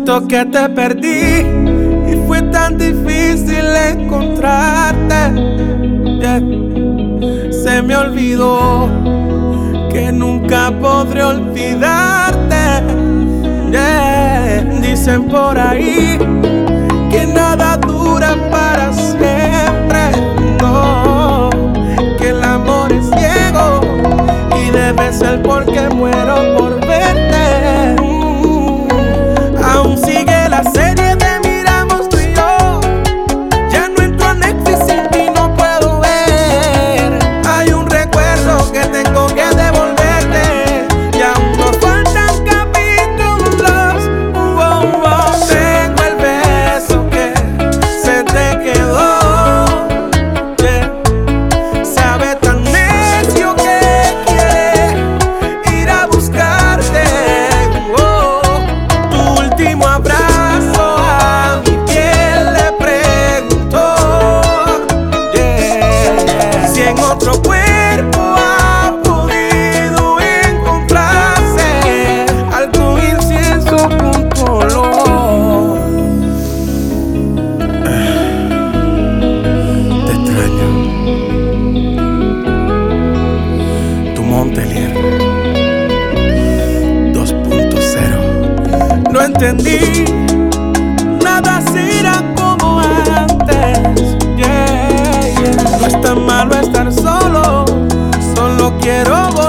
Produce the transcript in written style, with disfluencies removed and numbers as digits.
Siento que te perdí y fue tan difícil encontrarte. Yeah. Se me olvidó que nunca podré olvidarte. Yeah. Dicen por ahí que nada dura para siempre. No, que el amor es ciego y debe ser porque muero por verte. Aún sigue la serie de Miramos tú y yo. Ya no entro a Netflix sin ti, no puedo ver. Hay un recuerdo que tengo que devolverte y aún nos faltan capítulos. Tengo el beso que se te quedó. Yeah. Sabe tan necio que quiere ir a buscarte. Tu último abrazo a mi piel le preguntó. Yeah. Si en otro cuerpo ha podido encontrarse algún incienso con color. Te extraño. Tu Montelier 2.0. No entendí, nada será como antes. Yeah, yeah. No es tan malo estar solo, solo quiero volver.